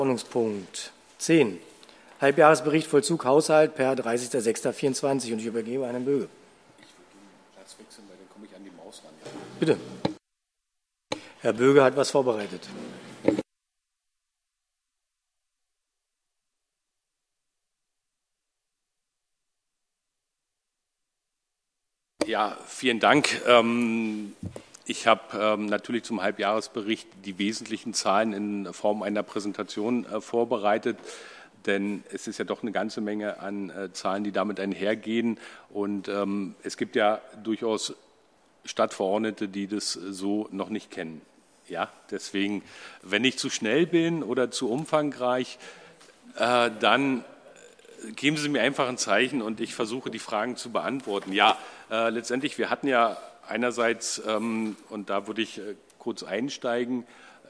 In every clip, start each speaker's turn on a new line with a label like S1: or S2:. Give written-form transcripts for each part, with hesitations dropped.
S1: Ordnungspunkt 10. Halbjahresbericht Vollzug Haushalt per 30.06.24 und ich übergebe an Herrn Böge.
S2: Ich würde den Platz wechseln, weil dann komme ich an die Maus ran.
S1: Bitte. Herr Böge hat was vorbereitet.
S2: Ja, vielen Dank. Ich habe natürlich zum Halbjahresbericht die wesentlichen Zahlen in Form einer Präsentation vorbereitet, denn es ist ja doch eine ganze Menge an Zahlen, die damit einhergehen. Und es gibt ja durchaus Stadtverordnete, die das so noch nicht kennen. Ja, deswegen, wenn ich zu schnell bin oder zu umfangreich, dann geben Sie mir einfach ein Zeichen und ich versuche, die Fragen zu beantworten. Ja, letztendlich, wir hatten ja einerseits, und da würde ich kurz einsteigen,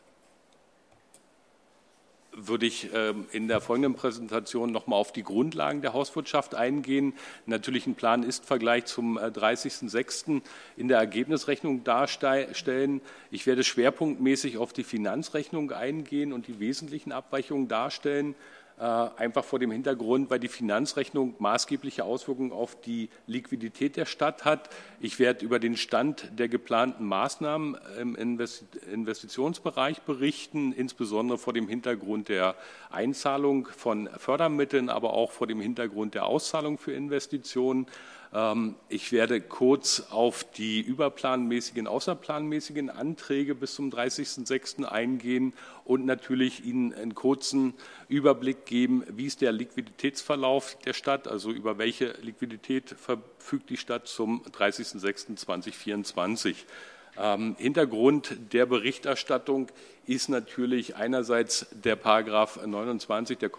S2: würde ich in der folgenden Präsentation noch mal auf die Grundlagen der Hauswirtschaft eingehen. Natürlich einen Plan-Ist-Vergleich zum 30.06. in der Ergebnisrechnung darstellen. Ich werde schwerpunktmäßig auf die Finanzrechnung eingehen und die wesentlichen Abweichungen darstellen. Einfach vor dem Hintergrund, weil die Finanzrechnung maßgebliche Auswirkungen auf die Liquidität der Stadt hat. Ich werde über den Stand der geplanten Maßnahmen im Investitionsbereich berichten, insbesondere vor dem Hintergrund der Einzahlung von Fördermitteln, aber auch vor dem Hintergrund der Auszahlung für Investitionen. Ich werde kurz auf die überplanmäßigen, außerplanmäßigen Anträge bis zum 30.06. eingehen und natürlich Ihnen einen kurzen Überblick geben, wie ist der Liquiditätsverlauf der Stadt, also über welche Liquidität verfügt die Stadt zum 30.06.2024. Hintergrund der Berichterstattung ist natürlich einerseits der Paragraph 29 der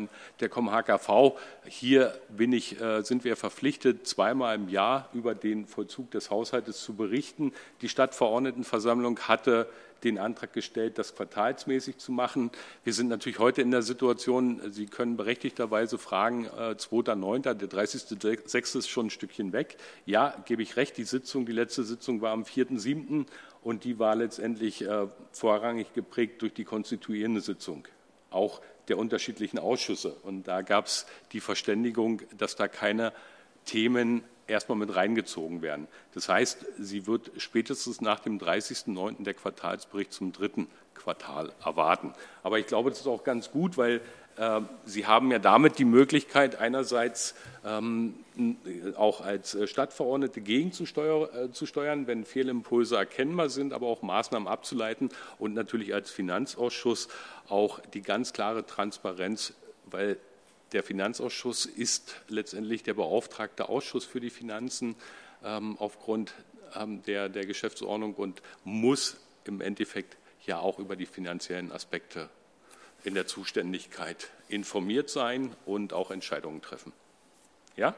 S2: HKV. Hier sind wir verpflichtet, zweimal im Jahr über den Vollzug des Haushaltes zu berichten. Die Stadtverordnetenversammlung hatte den Antrag gestellt, das quartalsmäßig zu machen. Wir sind natürlich heute in der Situation, Sie können berechtigterweise fragen, 2.9., der 30.06. ist schon ein Stückchen weg. Ja, gebe ich recht, die letzte Sitzung war am 4.7. und die war letztendlich vorrangig geprägt durch die konstituierende Sitzung, auch der unterschiedlichen Ausschüsse. Und da gab es die Verständigung, dass da keine Themen erstmal mit reingezogen werden. Das heißt, sie wird spätestens nach dem 30.09. der Quartalsbericht zum 3. Quartal erwarten. Aber ich glaube, das ist auch ganz gut, weil Sie haben ja damit die Möglichkeit, einerseits auch als Stadtverordnete gegenzusteuern, wenn Fehlimpulse erkennbar sind, aber auch Maßnahmen abzuleiten und natürlich als Finanzausschuss auch die ganz klare Transparenz, weil der Finanzausschuss ist letztendlich der beauftragte Ausschuss für die Finanzen aufgrund der Geschäftsordnung und muss im Endeffekt ja auch über die finanziellen Aspekte in der Zuständigkeit informiert sein und auch Entscheidungen treffen. Ja?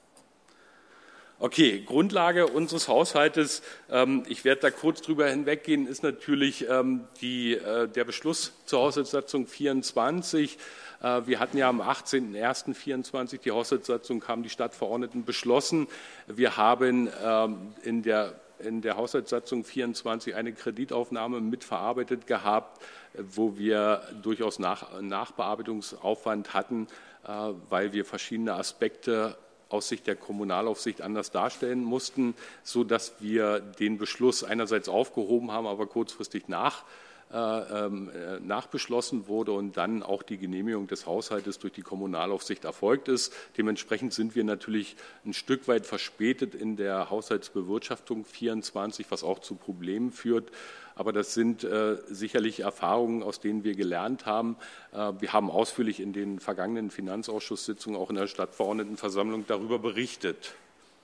S2: Okay, Grundlage unseres Haushaltes, ich werde da kurz drüber hinweggehen, ist natürlich der Beschluss zur Haushaltssatzung 24. Wir hatten ja am 18.01.24 die Haushaltssatzung, haben die Stadtverordneten beschlossen. Wir haben in der Haushaltssatzung 24 eine Kreditaufnahme mitverarbeitet gehabt, wo wir durchaus Nachbearbeitungsaufwand hatten, weil wir verschiedene Aspekte aus Sicht der Kommunalaufsicht anders darstellen mussten, sodass wir den Beschluss einerseits aufgehoben haben, aber kurzfristig nachbeschlossen wurde und dann auch die Genehmigung des Haushaltes durch die Kommunalaufsicht erfolgt ist. Dementsprechend sind wir natürlich ein Stück weit verspätet in der Haushaltsbewirtschaftung 24, was auch zu Problemen führt. Aber das sind sicherlich Erfahrungen, aus denen wir gelernt haben. Wir haben ausführlich in den vergangenen Finanzausschusssitzungen, auch in der Stadtverordnetenversammlung, darüber berichtet.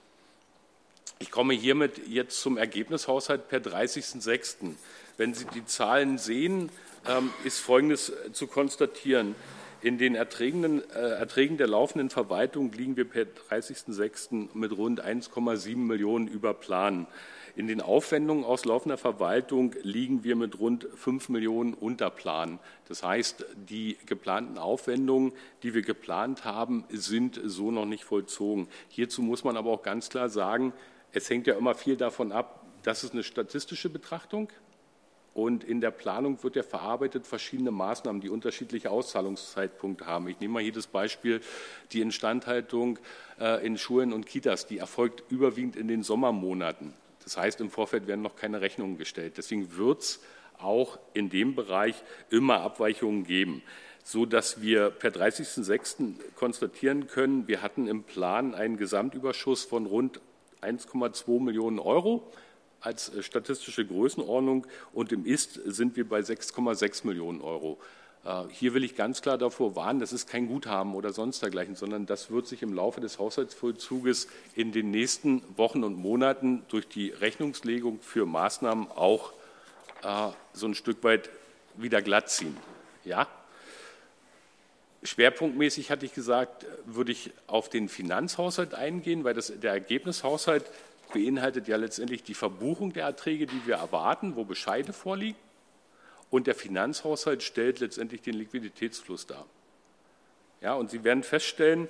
S2: Ich komme hiermit jetzt zum Ergebnishaushalt per 30.06. Wenn Sie die Zahlen sehen, ist Folgendes zu konstatieren. In den Erträgen der laufenden Verwaltung liegen wir per 30.06. mit rund 1,7 Millionen über Plan. In den Aufwendungen aus laufender Verwaltung liegen wir mit rund 5 Millionen unter Plan. Das heißt, die geplanten Aufwendungen, die wir geplant haben, sind so noch nicht vollzogen. Hierzu muss man aber auch ganz klar sagen, es hängt ja immer viel davon ab, das ist eine statistische Betrachtung. Und in der Planung wird ja verarbeitet verschiedene Maßnahmen, die unterschiedliche Auszahlungszeitpunkte haben. Ich nehme mal hier das Beispiel, die Instandhaltung in Schulen und Kitas, die erfolgt überwiegend in den Sommermonaten. Das heißt, im Vorfeld werden noch keine Rechnungen gestellt. Deswegen wird es auch in dem Bereich immer Abweichungen geben, sodass wir per 30.06. konstatieren können, wir hatten im Plan einen Gesamtüberschuss von rund 1,2 Millionen Euro als statistische Größenordnung und im Ist sind wir bei 6,6 Millionen Euro. Hier will ich ganz klar davor warnen, das ist kein Guthaben oder sonst dergleichen, sondern das wird sich im Laufe des Haushaltsvollzuges in den nächsten Wochen und Monaten durch die Rechnungslegung für Maßnahmen auch so ein Stück weit wieder glatt ziehen. Ja? Schwerpunktmäßig hatte ich gesagt, würde ich auf den Finanzhaushalt eingehen, weil der Ergebnishaushalt beinhaltet ja letztendlich die Verbuchung der Erträge, die wir erwarten, wo Bescheide vorliegen. Und der Finanzhaushalt stellt letztendlich den Liquiditätsfluss dar. Ja, und Sie werden feststellen,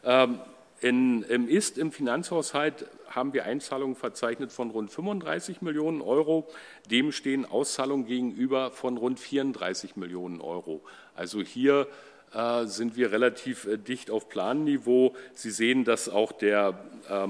S2: im Finanzhaushalt haben wir Einzahlungen verzeichnet von rund 35 Millionen Euro. Dem stehen Auszahlungen gegenüber von rund 34 Millionen Euro. Also hier sind wir relativ dicht auf Planniveau. Sie sehen, dass auch der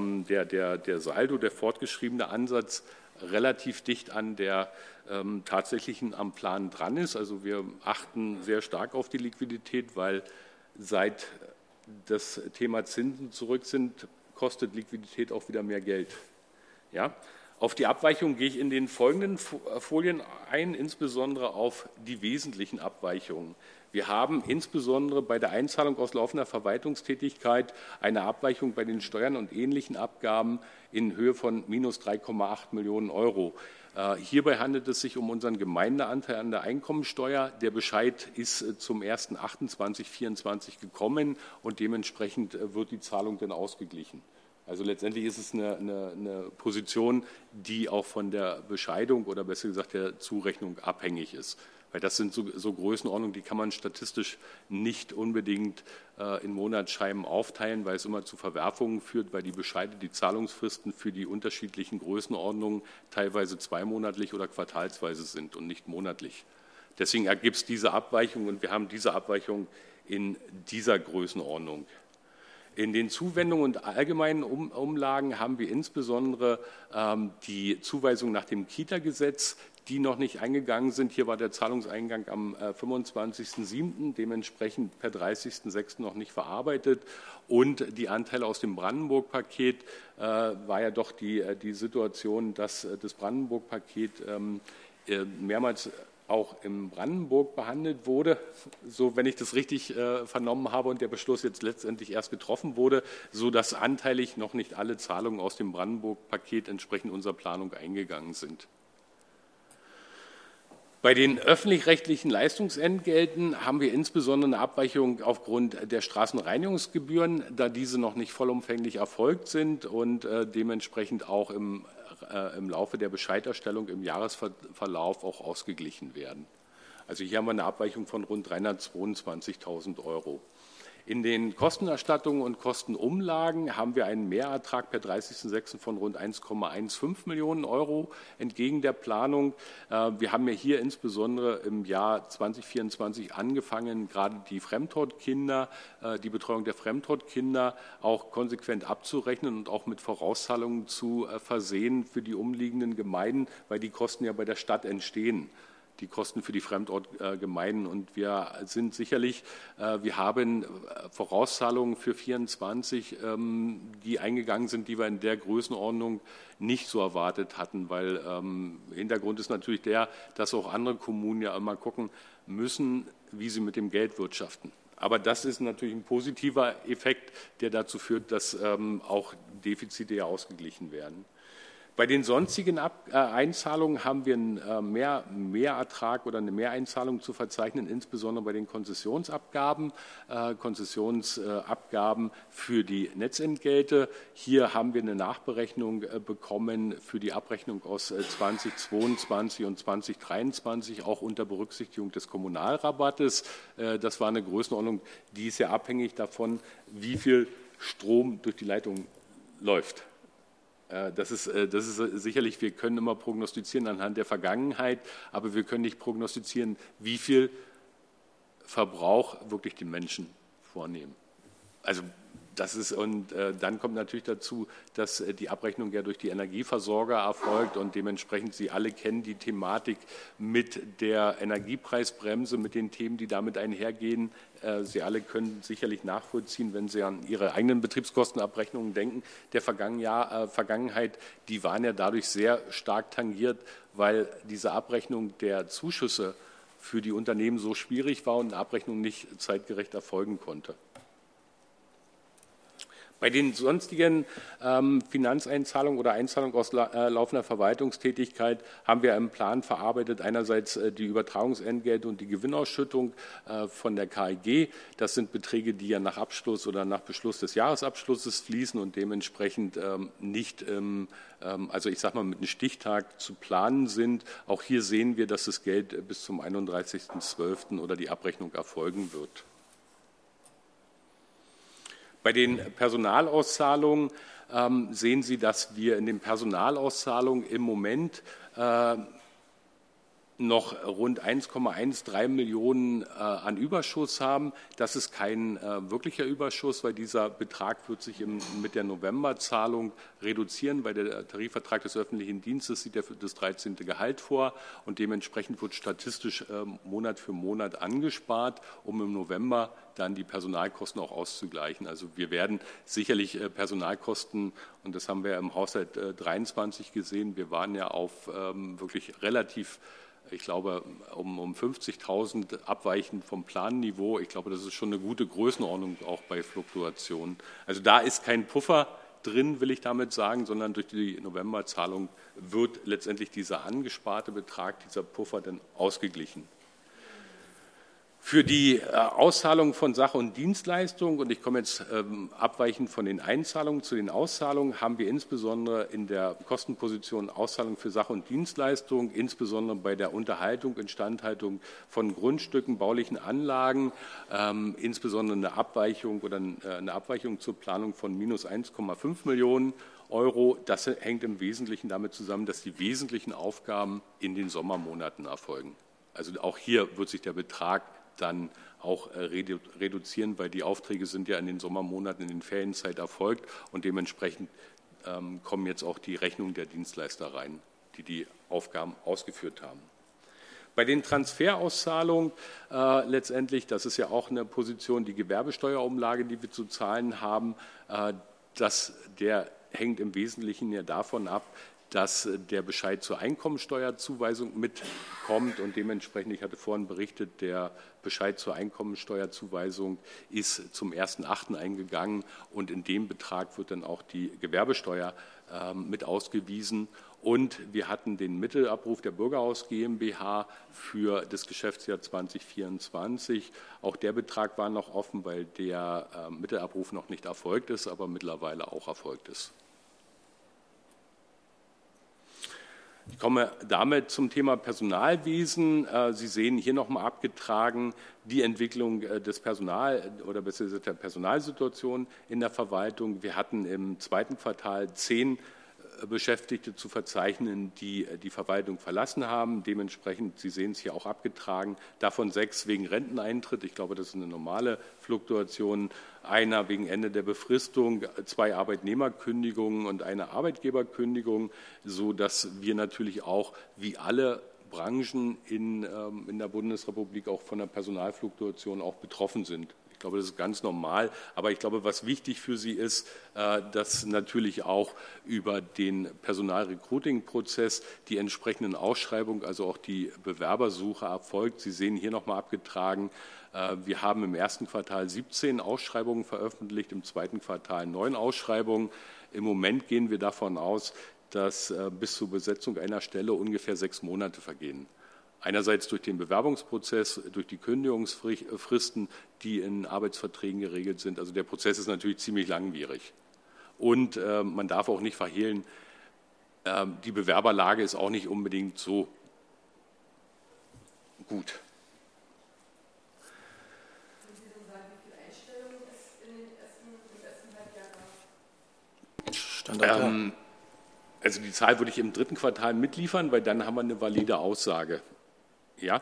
S2: Saldo, der fortgeschriebene Ansatz, relativ dicht an der tatsächlichen am Plan dran ist. Also wir achten sehr stark auf die Liquidität, weil seit das Thema Zinsen zurück sind, kostet Liquidität auch wieder mehr Geld. Ja? Auf die Abweichung gehe ich in den folgenden Folien ein, insbesondere auf die wesentlichen Abweichungen. Wir haben insbesondere bei der Einzahlung aus laufender Verwaltungstätigkeit eine Abweichung bei den Steuern und ähnlichen Abgaben in Höhe von minus 3,8 Millionen Euro. Hierbei handelt es sich um unseren Gemeindeanteil an der Einkommensteuer. Der Bescheid ist zum 1.8.2024 gekommen und dementsprechend wird die Zahlung dann ausgeglichen. Also letztendlich ist es eine Position, die auch von der Bescheidung oder besser gesagt der Zurechnung abhängig ist. Weil das sind so Größenordnungen, die kann man statistisch nicht unbedingt in Monatsscheiben aufteilen, weil es immer zu Verwerfungen führt, weil die Bescheide, die Zahlungsfristen für die unterschiedlichen Größenordnungen teilweise zweimonatlich oder quartalsweise sind und nicht monatlich. Deswegen ergibt es diese Abweichung und wir haben diese Abweichung in dieser Größenordnung. In den Zuwendungen und allgemeinen Umlagen haben wir insbesondere die Zuweisung nach dem Kita-Gesetz, die noch nicht eingegangen sind. Hier war der Zahlungseingang am 25.07., dementsprechend per 30.06. noch nicht verarbeitet. Und die Anteile aus dem Brandenburg-Paket war ja doch die Situation, dass das Brandenburg-Paket mehrmals auch in Brandenburg behandelt wurde, so wenn ich das richtig vernommen habe und der Beschluss jetzt letztendlich erst getroffen wurde, sodass anteilig noch nicht alle Zahlungen aus dem Brandenburg-Paket entsprechend unserer Planung eingegangen sind. Bei den öffentlich-rechtlichen Leistungsentgelten haben wir insbesondere eine Abweichung aufgrund der Straßenreinigungsgebühren, da diese noch nicht vollumfänglich erfolgt sind und dementsprechend auch im Laufe der Bescheiderstellung im Jahresverlauf auch ausgeglichen werden. Also hier haben wir eine Abweichung von rund 322.000 Euro. In den Kostenerstattungen und Kostenumlagen haben wir einen Mehrertrag per 30.06. von rund 1,15 Millionen Euro entgegen der Planung. Wir haben ja hier insbesondere im Jahr 2024 angefangen, gerade die Fremdtortkinder, die Betreuung der Fremdtortkinder auch konsequent abzurechnen und auch mit Vorauszahlungen zu versehen für die umliegenden Gemeinden, weil die Kosten ja bei der Stadt entstehen. Die Kosten für die Fremdortgemeinden. Und wir sind sicherlich, wir haben Vorauszahlungen für 24, die eingegangen sind, die wir in der Größenordnung nicht so erwartet hatten, weil Hintergrund ist natürlich der, dass auch andere Kommunen ja immer gucken müssen, wie sie mit dem Geld wirtschaften. Aber das ist natürlich ein positiver Effekt, der dazu führt, dass auch Defizite ja ausgeglichen werden. Bei den sonstigen Einzahlungen haben wir einen Mehrertrag oder eine Mehreinzahlung zu verzeichnen, insbesondere bei den Konzessionsabgaben für die Netzentgelte. Hier haben wir eine Nachberechnung bekommen für die Abrechnung aus 2022 und 2023, auch unter Berücksichtigung des Kommunalrabattes. Das war eine Größenordnung, die ist ja abhängig davon, wie viel Strom durch die Leitung läuft. Das ist sicherlich, wir können immer prognostizieren anhand der Vergangenheit, aber wir können nicht prognostizieren, wie viel Verbrauch wirklich die Menschen vornehmen. Also das ist, und dann kommt natürlich dazu, dass die Abrechnung ja durch die Energieversorger erfolgt und dementsprechend Sie alle kennen die Thematik mit der Energiepreisbremse, mit den Themen, die damit einhergehen. Sie alle können sicherlich nachvollziehen, wenn Sie an Ihre eigenen Betriebskostenabrechnungen denken, der Vergangenheit, die waren ja dadurch sehr stark tangiert, weil diese Abrechnung der Zuschüsse für die Unternehmen so schwierig war und eine Abrechnung nicht zeitgerecht erfolgen konnte. Bei den sonstigen Finanzeinzahlungen oder Einzahlungen aus laufender Verwaltungstätigkeit haben wir im Plan verarbeitet einerseits die Übertragungsentgelte und die Gewinnausschüttung von der KEG. Das sind Beträge, die ja nach Abschluss oder nach Beschluss des Jahresabschlusses fließen und dementsprechend nicht, also ich sage mal, mit einem Stichtag zu planen sind. Auch hier sehen wir, dass das Geld bis zum 31.12. oder die Abrechnung erfolgen wird. Bei den Personalauszahlungen sehen Sie, dass wir in den Personalauszahlungen im Moment noch rund 1,13 Millionen an Überschuss haben. Das ist kein wirklicher Überschuss, weil dieser Betrag wird sich mit der Novemberzahlung reduzieren, weil der Tarifvertrag des öffentlichen Dienstes sieht ja für das 13. Gehalt vor und dementsprechend wird statistisch Monat für Monat angespart, um im November dann die Personalkosten auch auszugleichen. Also wir werden sicherlich Personalkosten, und das haben wir im Haushalt 23 gesehen, wir waren ja auf wirklich relativ, ich glaube, um 50.000 abweichend vom Planniveau. Ich glaube, das ist schon eine gute Größenordnung auch bei Fluktuationen. Also da ist kein Puffer drin, will ich damit sagen, sondern durch die Novemberzahlung wird letztendlich dieser angesparte Betrag, dieser Puffer dann ausgeglichen. Für die Auszahlung von Sache- und Dienstleistungen, und ich komme jetzt abweichend von den Einzahlungen zu den Auszahlungen, haben wir insbesondere in der Kostenposition Auszahlung für Sache- und Dienstleistungen, insbesondere bei der Unterhaltung, Instandhaltung von Grundstücken, baulichen Anlagen, insbesondere eine Abweichung zur Planung von minus 1,5 Millionen Euro. Das hängt im Wesentlichen damit zusammen, dass die wesentlichen Aufgaben in den Sommermonaten erfolgen. Also auch hier wird sich der Betrag dann auch reduzieren, weil die Aufträge sind ja in den Sommermonaten, in den Ferienzeit erfolgt und dementsprechend kommen jetzt auch die Rechnungen der Dienstleister rein, die die Aufgaben ausgeführt haben. Bei den Transferauszahlungen letztendlich, das ist ja auch eine Position, die Gewerbesteuerumlage, die wir zu zahlen haben, der hängt im Wesentlichen ja davon ab, dass der Bescheid zur Einkommensteuerzuweisung mitkommt und dementsprechend, ich hatte vorhin berichtet, der Bescheid zur Einkommensteuerzuweisung ist zum 1.8. eingegangen und in dem Betrag wird dann auch die Gewerbesteuer mit ausgewiesen. Und wir hatten den Mittelabruf der Bürgerhaus GmbH für das Geschäftsjahr 2024. Auch der Betrag war noch offen, weil der Mittelabruf noch nicht erfolgt ist, aber mittlerweile auch erfolgt ist. Ich komme damit zum Thema Personalwesen. Sie sehen hier nochmal abgetragen die Entwicklung des oder besser gesagt der Personalsituation in der Verwaltung. Wir hatten im zweiten Quartal 10 Beschäftigte zu verzeichnen, die die Verwaltung verlassen haben. Dementsprechend, Sie sehen es hier auch abgetragen, davon 6 wegen Renteneintritt. Ich glaube, das ist eine normale Fluktuation. Einer wegen Ende der Befristung, 2 Arbeitnehmerkündigungen und eine Arbeitgeberkündigung, sodass wir natürlich auch wie alle Branchen in der Bundesrepublik auch von der Personalfluktuation auch betroffen sind. Ich glaube, das ist ganz normal. Aber ich glaube, was wichtig für Sie ist, dass natürlich auch über den Personalrecruiting-Prozess die entsprechenden Ausschreibungen, also auch die Bewerbersuche erfolgt. Sie sehen hier nochmal abgetragen, wir haben im ersten Quartal 17 Ausschreibungen veröffentlicht, im zweiten Quartal 9 Ausschreibungen. Im Moment gehen wir davon aus, dass bis zur Besetzung einer Stelle ungefähr 6 Monate vergehen. Einerseits durch den Bewerbungsprozess, durch die Kündigungsfristen, die in Arbeitsverträgen geregelt sind. Also der Prozess ist natürlich ziemlich langwierig. Und man darf auch nicht verhehlen, die Bewerberlage ist auch nicht unbedingt so gut.
S3: Können Sie denn sagen, wie viele Einstellungen es im ersten Halbjahr gab?
S1: Standort.
S2: Also die Zahl würde ich im dritten Quartal mitliefern, weil dann haben wir eine valide Aussage. Ja?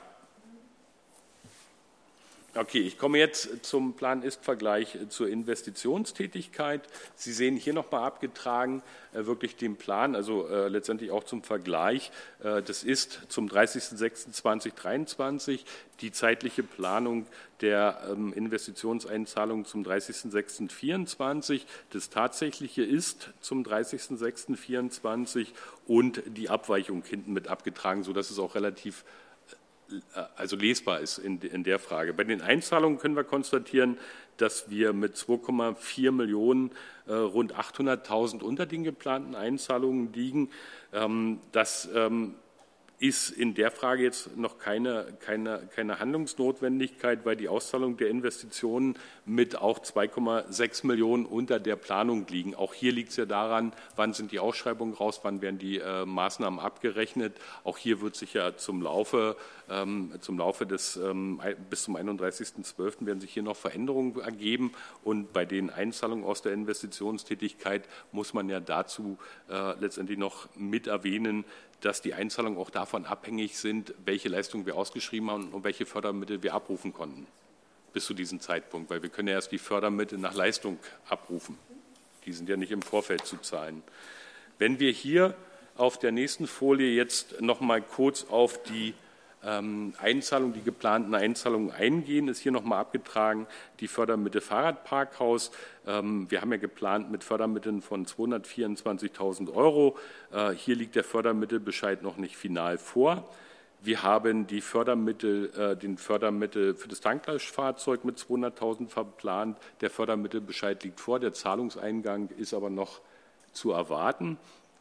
S2: Okay, ich komme jetzt zum Plan-Ist-Vergleich zur Investitionstätigkeit. Sie sehen hier nochmal abgetragen, wirklich den Plan, also letztendlich auch zum Vergleich. Das ist zum 30.06.2023 die zeitliche Planung der Investitionseinzahlung zum 30.06.24. Das tatsächliche ist zum 30.06.24 und die Abweichung hinten mit abgetragen, sodass es auch relativ lesbar ist in der Frage. Bei den Einzahlungen können wir konstatieren, dass wir mit 2,4 Millionen rund 800.000 unter den geplanten Einzahlungen liegen. Das ist in der Frage jetzt noch keine Handlungsnotwendigkeit, weil die Auszahlung der Investitionen mit auch 2,6 Millionen unter der Planung liegen. Auch hier liegt es ja daran, wann sind die Ausschreibungen raus, wann werden die Maßnahmen abgerechnet. Auch hier wird sich ja zum Laufe des bis zum 31.12. werden sich hier noch Veränderungen ergeben. Und bei den Einzahlungen aus der Investitionstätigkeit muss man ja dazu letztendlich noch mit erwähnen, dass die Einzahlungen auch davon abhängig sind, welche Leistungen wir ausgeschrieben haben und welche Fördermittel wir abrufen konnten bis zu diesem Zeitpunkt, weil wir können ja erst die Fördermittel nach Leistung abrufen. Die sind ja nicht im Vorfeld zu zahlen. Wenn wir hier auf der nächsten Folie jetzt noch mal kurz auf die die geplanten Einzahlungen eingehen, ist hier nochmal abgetragen die Fördermittel Fahrradparkhaus. Wir haben ja geplant mit Fördermitteln von 224.000 Euro. Hier liegt der Fördermittelbescheid noch nicht final vor. Wir haben den Fördermittel für das Tanklastfahrzeug mit 200.000 verplant. Der Fördermittelbescheid liegt vor, der Zahlungseingang ist aber noch zu erwarten.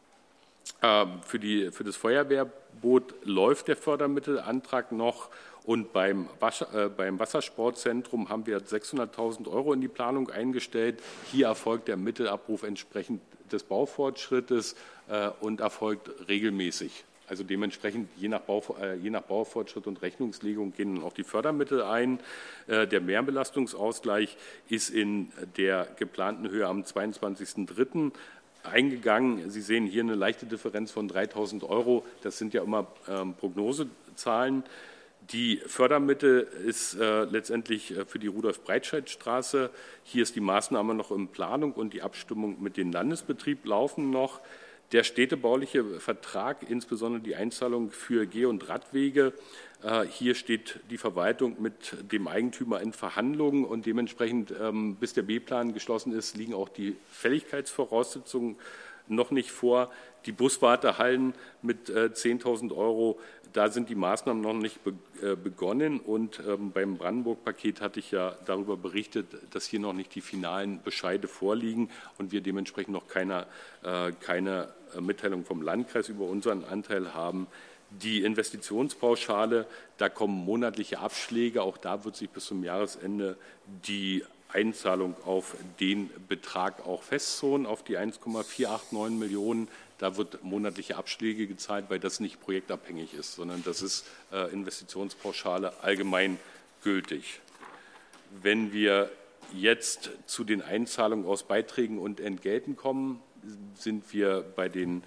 S2: Für das Feuerwehrboot läuft der Fördermittelantrag noch und beim Wassersportzentrum haben wir 600.000 Euro in die Planung eingestellt. Hier erfolgt der Mittelabruf entsprechend des Baufortschrittes und erfolgt regelmäßig. Also dementsprechend je nach Baufortschritt und Rechnungslegung gehen dann auch die Fördermittel ein. Der Mehrbelastungsausgleich ist in der geplanten Höhe am 22.03. eingegangen. Sie sehen hier eine leichte Differenz von 3.000 Euro. Das sind ja immer Prognosezahlen. Die Fördermittel ist letztendlich für die Rudolf-Breitscheid-Straße. Hier ist die Maßnahme noch in Planung und die Abstimmung mit dem Landesbetrieb laufen noch. Der städtebauliche Vertrag, insbesondere die Einzahlung für Geh- und Radwege, hier steht die Verwaltung mit dem Eigentümer in Verhandlungen und dementsprechend, bis der B-Plan geschlossen ist, liegen auch die Fälligkeitsvoraussetzungen noch nicht vor. Die Buswartehallen mit 10.000 Euro, da sind die Maßnahmen noch nicht begonnen und beim Brandenburg-Paket hatte ich ja darüber berichtet, dass hier noch nicht die finalen Bescheide vorliegen und wir dementsprechend noch keine Mitteilung vom Landkreis über unseren Anteil haben. Die Investitionspauschale, da kommen monatliche Abschläge, auch da wird sich bis zum Jahresende die Einzahlung auf den Betrag auch festzonen, auf die 1,489 Millionen. Da wird monatliche Abschläge gezahlt, weil das nicht projektabhängig ist, sondern das ist Investitionspauschale allgemein gültig. Wenn wir jetzt zu den Einzahlungen aus Beiträgen und Entgelten kommen, sind wir bei den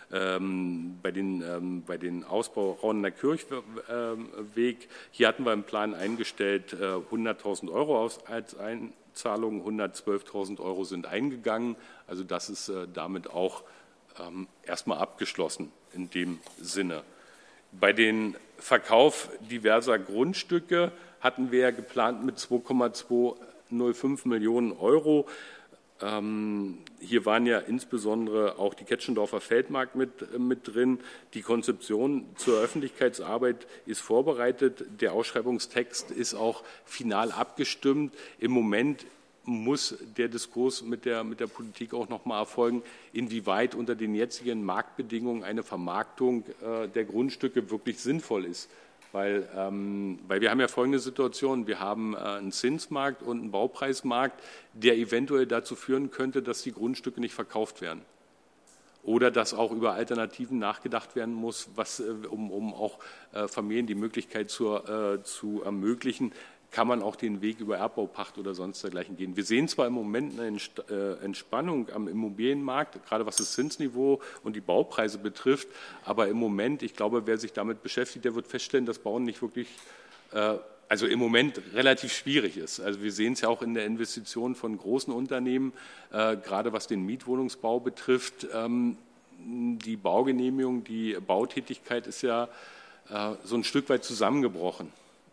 S2: Ausbau Raunener Kirchweg. Hier hatten wir im Plan eingestellt 100.000 Euro als Einzahlung, 112.000 Euro sind eingegangen. Also das ist damit auch erstmal abgeschlossen in dem Sinne. Bei den Verkauf diverser Grundstücke hatten wir geplant mit 2,205 Millionen Euro. Hier waren ja insbesondere auch die Ketschendorfer Feldmark mit drin. Die Konzeption zur Öffentlichkeitsarbeit ist vorbereitet. Der Ausschreibungstext ist auch final abgestimmt. Im Moment muss der Diskurs mit der Politik auch noch mal erfolgen, inwieweit unter den jetzigen Marktbedingungen eine Vermarktung der Grundstücke wirklich sinnvoll ist. Weil wir haben ja folgende Situation, wir haben einen Zinsmarkt und einen Baupreismarkt, der eventuell dazu führen könnte, dass die Grundstücke nicht verkauft werden. Oder dass auch über Alternativen nachgedacht werden muss, um auch Familien die Möglichkeit zu ermöglichen, kann man auch den Weg über Erbbaupacht oder sonst dergleichen gehen. Wir sehen zwar im Moment eine Entspannung am Immobilienmarkt, gerade was das Zinsniveau und die Baupreise betrifft, aber im Moment, ich glaube, wer sich damit beschäftigt, der wird feststellen, dass Bauen nicht wirklich, also im Moment relativ schwierig ist. Also wir sehen es ja auch in der Investition von großen Unternehmen, gerade was den Mietwohnungsbau betrifft. Die Baugenehmigung, die Bautätigkeit ist ja so ein Stück weit zusammengebrochen.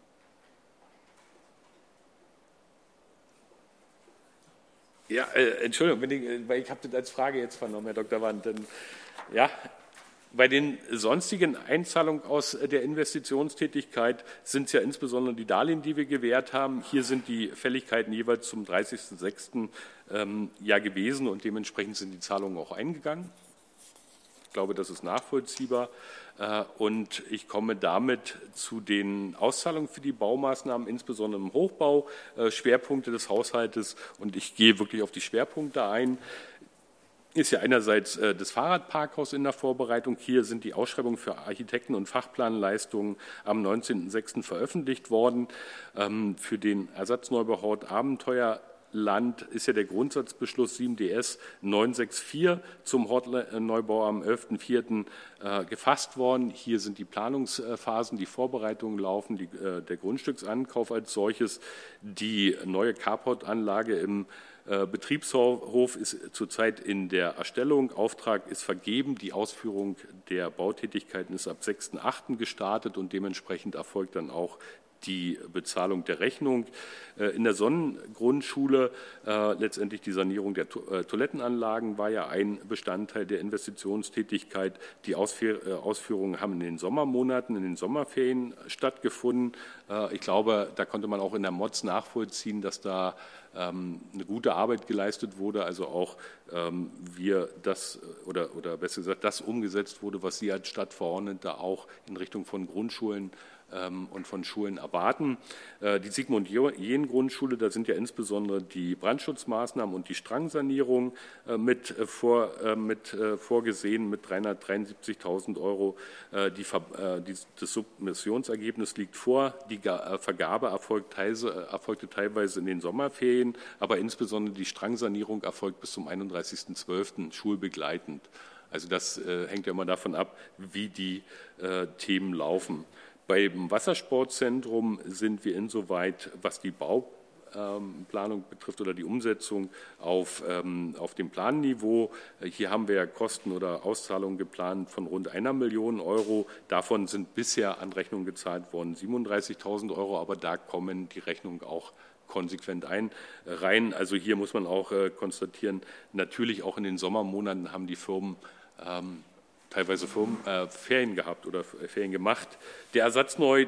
S2: Ja, Entschuldigung, weil ich habe das als Frage jetzt vernommen, Herr Dr. Wandt. Ja, bei den sonstigen Einzahlungen aus der Investitionstätigkeit sind es ja insbesondere die Darlehen, die wir gewährt haben. Hier sind die Fälligkeiten jeweils zum 30.06. Ja gewesen und dementsprechend sind die Zahlungen auch eingegangen. Ich glaube, das ist nachvollziehbar. Und ich komme damit zu den Auszahlungen für die Baumaßnahmen, insbesondere im Hochbau, Schwerpunkte des Haushaltes. Und ich gehe wirklich auf die Schwerpunkte ein. Ist ja einerseits das Fahrradparkhaus in der Vorbereitung. Hier sind die Ausschreibungen für Architekten- und Fachplanleistungen am 19.06. veröffentlicht worden. Für den Ersatzneubauort Abenteuerland ist ja der Grundsatzbeschluss 7DS 964 zum Hortneubau am 11.04. Gefasst worden. Hier sind die Planungsphasen, die Vorbereitungen laufen, der Grundstücksankauf als solches, die neue Carportanlage im Betriebshof ist zurzeit in der Erstellung, Auftrag ist vergeben, die Ausführung der Bautätigkeiten ist ab 6.8. gestartet und dementsprechend erfolgt dann auch die Bezahlung der Rechnung. In der Sonnengrundschule letztendlich die Sanierung der Toilettenanlagen war ja ein Bestandteil der Investitionstätigkeit. Die Ausführungen haben in den Sommermonaten, in den Sommerferien stattgefunden. Ich glaube, da konnte man auch in der MOZ nachvollziehen, dass da eine gute Arbeit geleistet wurde, also auch wir das oder besser gesagt das umgesetzt wurde, was Sie als Stadtverordnete auch in Richtung von Grundschulen und von Schulen erwarten. Die Sigmund-Jähn-Grundschule, da sind ja insbesondere die Brandschutzmaßnahmen und die Strangsanierung mit vorgesehen mit 373.000 Euro. Das Submissionsergebnis liegt vor. Die Vergabe erfolgte teilweise in den Sommerferien, aber insbesondere die Strangsanierung erfolgt bis zum 31.12. schulbegleitend. Also das hängt ja immer davon ab, wie die Themen laufen. Beim Wassersportzentrum sind wir insoweit, was die Bauplanung betrifft oder die Umsetzung auf dem Planniveau. Hier haben wir Kosten oder Auszahlungen geplant von rund 1 Million Euro. Davon sind bisher an Rechnungen gezahlt worden 37.000 Euro, aber da kommen die Rechnungen auch konsequent rein. Also hier muss man auch konstatieren, natürlich auch in den Sommermonaten haben die Firmen teilweise Ferien gehabt oder Ferien gemacht. Der Ersatzneubau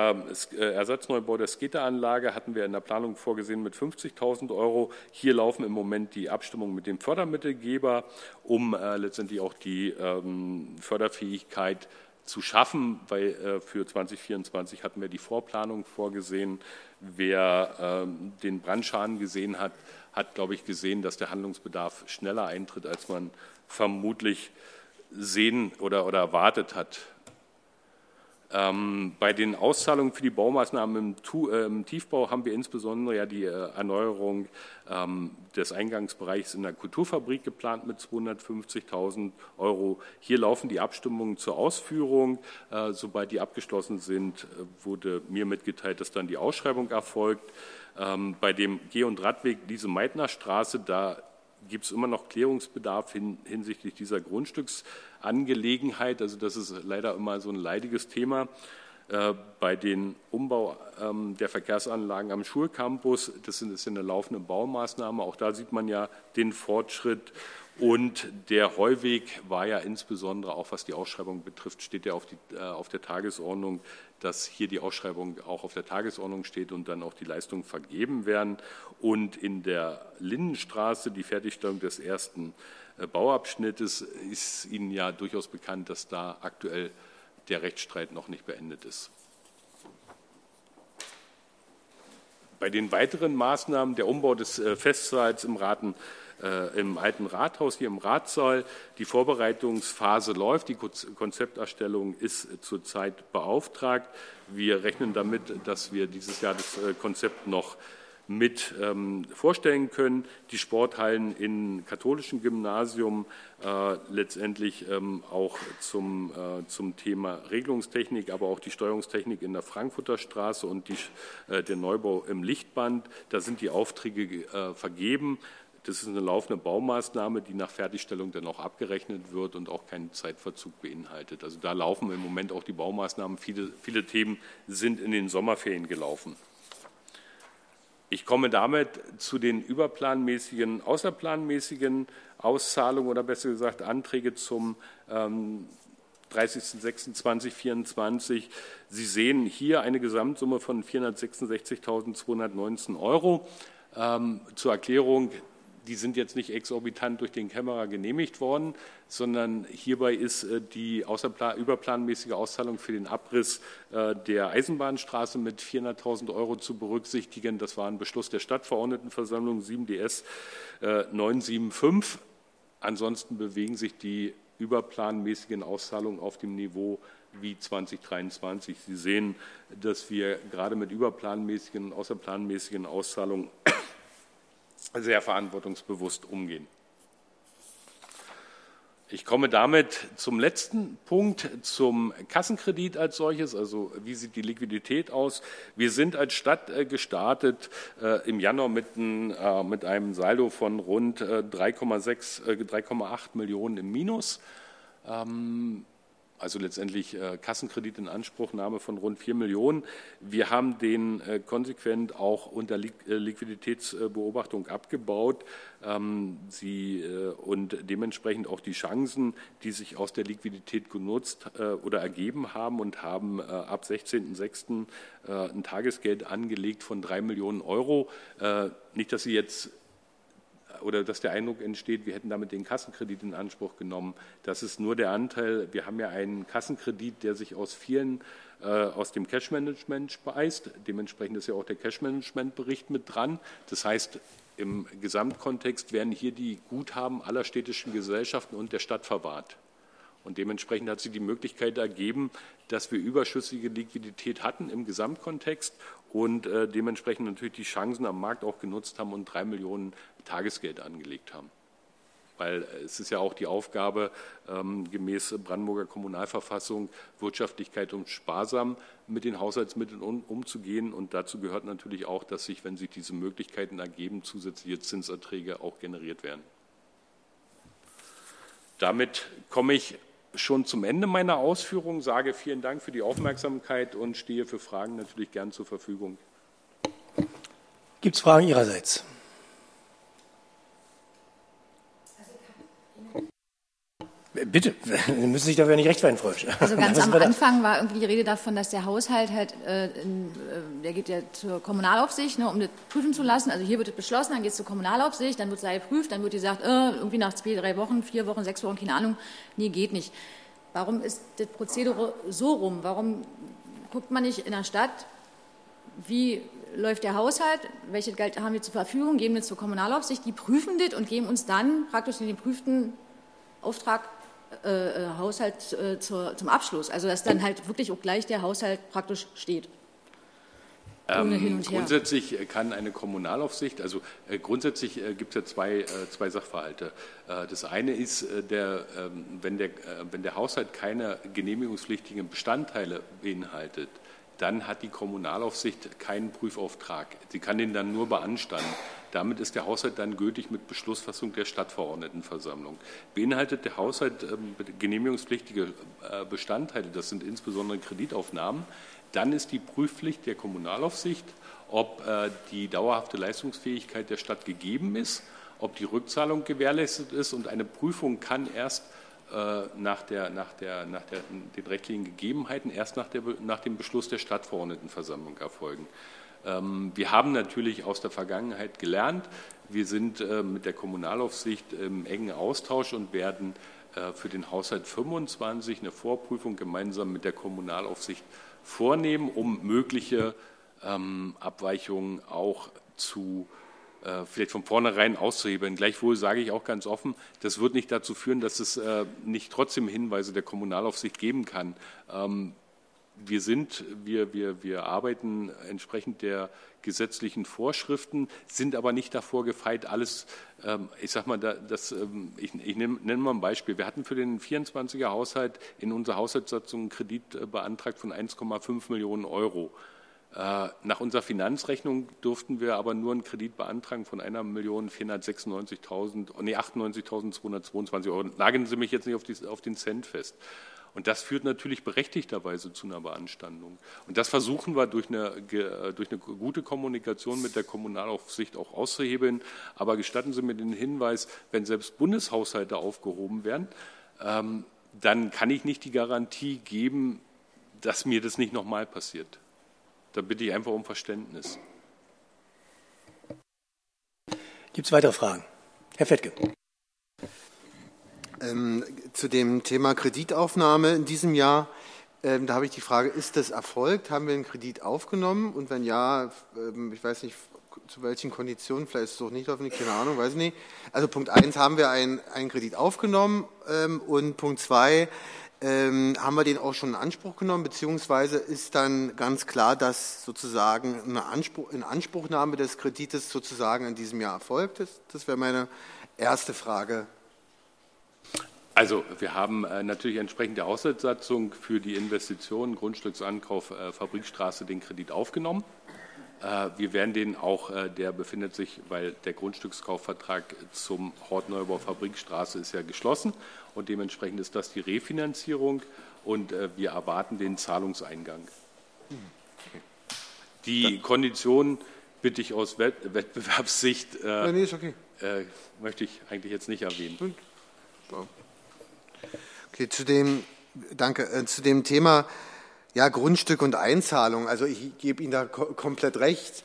S2: der Skateranlage hatten wir in der Planung vorgesehen mit 50.000 Euro. Hier laufen im Moment die Abstimmungen mit dem Fördermittelgeber, um letztendlich auch die Förderfähigkeit zu schaffen, weil für 2024 hatten wir die Vorplanung vorgesehen. Wer den Brandschaden gesehen hat, hat, glaube ich, gesehen, dass der Handlungsbedarf schneller eintritt, als man vermutlich sehen oder erwartet hat. Bei den Auszahlungen für die Baumaßnahmen im Tiefbau haben wir insbesondere ja die Erneuerung des Eingangsbereichs in der Kulturfabrik geplant mit 250.000 Euro. Hier laufen die Abstimmungen zur Ausführung. Sobald die abgeschlossen sind, wurde mir mitgeteilt, dass dann die Ausschreibung erfolgt. Bei dem Geh- und Radweg Lise-Meitner-Straße, da gibt es immer noch Klärungsbedarf hinsichtlich dieser Grundstücksangelegenheit. Also das ist leider immer so ein leidiges Thema. Bei den Umbau der Verkehrsanlagen am Schulcampus, das ist eine laufende Baumaßnahme, auch da sieht man ja den Fortschritt. Und der Heuweg war ja insbesondere, auch was die Ausschreibung betrifft, steht ja auf der Tagesordnung, dass hier die Ausschreibung auch auf der Tagesordnung steht und dann auch die Leistungen vergeben werden. Und in der Lindenstraße, die Fertigstellung des ersten Bauabschnittes, ist Ihnen ja durchaus bekannt, dass da aktuell der Rechtsstreit noch nicht beendet ist. Bei den weiteren Maßnahmen, der Umbau des Festsaals im alten Rathaus, hier im Ratssaal, die Vorbereitungsphase läuft, die Konzepterstellung ist zurzeit beauftragt. Wir rechnen damit, dass wir dieses Jahr das Konzept noch mit vorstellen können. Die Sporthallen im katholischen Gymnasium letztendlich auch zum Thema Regelungstechnik, aber auch die Steuerungstechnik in der Frankfurter Straße und der Neubau im Lichtband. Da sind die Aufträge vergeben. Das ist eine laufende Baumaßnahme, die nach Fertigstellung dann auch abgerechnet wird und auch keinen Zeitverzug beinhaltet. Also da laufen im Moment auch die Baumaßnahmen. Viele Themen sind in den Sommerferien gelaufen. Ich komme damit zu den überplanmäßigen, außerplanmäßigen Auszahlungen oder besser gesagt Anträge zum 30.06.2024. Sie sehen hier eine Gesamtsumme von 466.219 €. Zur Erklärung, die sind jetzt nicht exorbitant durch den Kämmerer genehmigt worden, sondern hierbei ist die überplanmäßige Auszahlung für den Abriss der Eisenbahnstraße mit 400.000 € zu berücksichtigen. Das war ein Beschluss der Stadtverordnetenversammlung 7DS 975. Ansonsten bewegen sich die überplanmäßigen Auszahlungen auf dem Niveau wie 2023. Sie sehen, dass wir gerade mit überplanmäßigen und außerplanmäßigen Auszahlungen sehr verantwortungsbewusst umgehen. Ich komme damit zum letzten Punkt, zum Kassenkredit als solches. Also wie sieht die Liquidität aus? Wir sind als Stadt gestartet im Januar mit einem Saldo von rund 3,8 Millionen im Minus. Also letztendlich Kassenkredit in Anspruchnahme von rund 4 Millionen. Wir haben den konsequent auch unter Liquiditätsbeobachtung abgebaut und dementsprechend auch die Chancen, die sich aus der Liquidität genutzt oder ergeben haben und haben ab 16.06. Ein Tagesgeld angelegt von 3 Millionen €. Nicht, dass Sie jetzt oder dass der Eindruck entsteht, wir hätten damit den Kassenkredit in Anspruch genommen. Das ist nur der Anteil. Wir haben ja einen Kassenkredit, der sich aus dem Cashmanagement speist. Dementsprechend ist ja auch der Cashmanagement-Bericht mit dran. Das heißt, im Gesamtkontext werden hier die Guthaben aller städtischen Gesellschaften und der Stadt verwahrt. Und dementsprechend hat sich die Möglichkeit ergeben, dass wir überschüssige Liquidität hatten im Gesamtkontext und dementsprechend natürlich die Chancen am Markt auch genutzt haben und 3 Millionen Tagesgeld angelegt haben. Weil es ist ja auch die Aufgabe, gemäß Brandenburger Kommunalverfassung, Wirtschaftlichkeit und sparsam mit den Haushaltsmitteln umzugehen. Und dazu gehört natürlich auch, dass sich, wenn sich diese Möglichkeiten ergeben, zusätzliche Zinserträge auch generiert werden. Damit komme ich schon zum Ende meiner Ausführungen, sage vielen Dank für die Aufmerksamkeit und stehe für Fragen natürlich gern zur Verfügung.
S1: Gibt es Fragen Ihrerseits? Bitte, Sie müssen sich dafür nicht rechtfertigen, Frau Hübsch.
S3: Also ganz am Anfang war irgendwie die Rede davon, dass der Haushalt halt, der geht ja zur Kommunalaufsicht, ne, um das prüfen zu lassen. Also hier wird es beschlossen, dann geht es zur Kommunalaufsicht, dann wird es da geprüft, dann wird gesagt, irgendwie nach 2, 3 Wochen, 4 Wochen, 6 Wochen, keine Ahnung, nee, geht nicht. Warum ist das Prozedere so rum? Warum guckt man nicht in der Stadt, wie läuft der Haushalt, welches Geld haben wir zur Verfügung, geben wir zur Kommunalaufsicht, die prüfen das und geben uns dann praktisch in den geprüften Auftrag Haushalt zum Abschluss. Also dass dann halt wirklich auch gleich der Haushalt praktisch steht. Ohne hin und her.
S2: Grundsätzlich kann eine Kommunalaufsicht, also grundsätzlich gibt es ja zwei Sachverhalte. Das eine ist, wenn der Haushalt keine genehmigungspflichtigen Bestandteile beinhaltet, dann hat die Kommunalaufsicht keinen Prüfauftrag. Sie kann den dann nur beanstanden. Damit ist der Haushalt dann gültig mit Beschlussfassung der Stadtverordnetenversammlung. Beinhaltet der Haushalt genehmigungspflichtige Bestandteile, das sind insbesondere Kreditaufnahmen, dann ist die Prüfpflicht der Kommunalaufsicht, ob die dauerhafte Leistungsfähigkeit der Stadt gegeben ist, ob die Rückzahlung gewährleistet ist, und eine Prüfung kann erst nach den rechtlichen Gegebenheiten erst nach dem Beschluss der Stadtverordnetenversammlung erfolgen. Wir haben natürlich aus der Vergangenheit gelernt. Wir sind mit der Kommunalaufsicht im engen Austausch und werden für den Haushalt 25 eine Vorprüfung gemeinsam mit der Kommunalaufsicht vornehmen, um mögliche Abweichungen auch zu vielleicht von vornherein auszuhebeln. Gleichwohl sage ich auch ganz offen, das wird nicht dazu führen, dass es nicht trotzdem Hinweise der Kommunalaufsicht geben kann. Wir arbeiten entsprechend der gesetzlichen Vorschriften, sind aber nicht davor gefeit, alles, ich sage mal, ich nenne mal ein Beispiel. Wir hatten für den 24er Haushalt in unserer Haushaltssatzung einen Kredit beantragt von 1,5 Millionen Euro. Nach unserer Finanzrechnung durften wir aber nur einen Kredit beantragen von 1.496.222 Euro. Nageln Sie mich jetzt nicht auf den Cent fest. Und das führt natürlich berechtigterweise zu einer Beanstandung. Und das versuchen wir durch eine gute Kommunikation mit der Kommunalaufsicht auch auszuhebeln. Aber gestatten Sie mir den Hinweis, wenn selbst Bundeshaushalte aufgehoben werden, dann kann ich nicht die Garantie geben, dass mir das nicht nochmal passiert. Da bitte ich einfach um Verständnis.
S1: Gibt es weitere Fragen? Herr Fettke.
S4: Zu dem Thema Kreditaufnahme in diesem Jahr, da habe ich die Frage, ist das erfolgt? Haben wir einen Kredit aufgenommen? Und wenn ja, ich weiß nicht, zu welchen Konditionen, vielleicht ist es doch nicht öffentlich, keine Ahnung, weiß ich nicht. Also Punkt 1, haben wir einen Kredit aufgenommen und Punkt 2, haben wir den auch schon in Anspruch genommen, beziehungsweise ist dann ganz klar, dass sozusagen eine Inanspruchnahme des Kredites sozusagen in diesem Jahr erfolgt ist? Das wäre meine erste Frage.
S2: Also wir haben natürlich entsprechend der Haushaltssatzung für die Investition Grundstücksankauf Fabrikstraße den Kredit aufgenommen. Wir werden den auch, der befindet sich, weil der Grundstückskaufvertrag zum Hortneubau Fabrikstraße ist ja geschlossen und dementsprechend ist das die Refinanzierung und wir erwarten den Zahlungseingang. Die Konditionen bitte ich aus Wettbewerbssicht,
S4: nee, ist okay.
S2: Möchte ich eigentlich jetzt nicht erwähnen.
S4: Okay, zu dem Thema ja, Grundstück und Einzahlung, also ich gebe Ihnen da komplett recht,